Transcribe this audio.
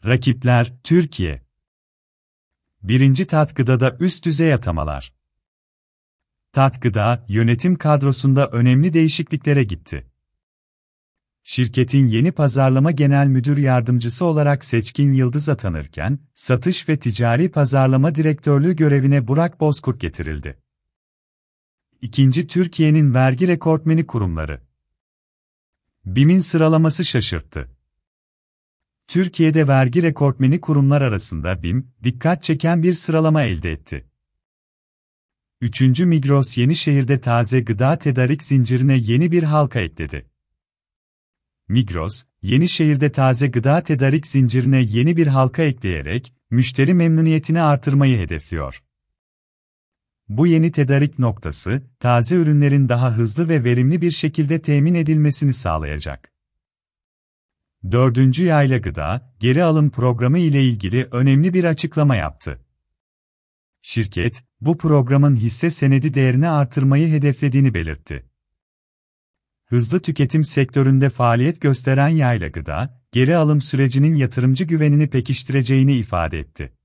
Rakipler, Türkiye. Birinci Tat Gıda'da üst düzey atamalar. Tat Gıda, yönetim kadrosunda önemli değişikliklere gitti. Şirketin yeni pazarlama genel müdür yardımcısı olarak Seçkin Yıldız atanırken, satış ve ticari pazarlama direktörlüğü görevine Burak Bozkurt getirildi. İkinci Türkiye'nin vergi rekortmeni kurumları. BİM'in sıralaması şaşırttı. Türkiye'de vergi rekortmeni kurumlar arasında BİM, dikkat çeken bir sıralama elde etti. 3. Migros Yenişehir'de taze gıda tedarik zincirine yeni bir halka ekledi. Migros, Yenişehir'de taze gıda tedarik zincirine yeni bir halka ekleyerek, müşteri memnuniyetini artırmayı hedefliyor. Bu yeni tedarik noktası, taze ürünlerin daha hızlı ve verimli bir şekilde temin edilmesini sağlayacak. 4. Yayla Gıda, geri alım programı ile ilgili önemli bir açıklama yaptı. Şirket, bu programın hisse senedi değerini artırmayı hedeflediğini belirtti. Hızlı tüketim sektöründe faaliyet gösteren Yayla Gıda, geri alım sürecinin yatırımcı güvenini pekiştireceğini ifade etti.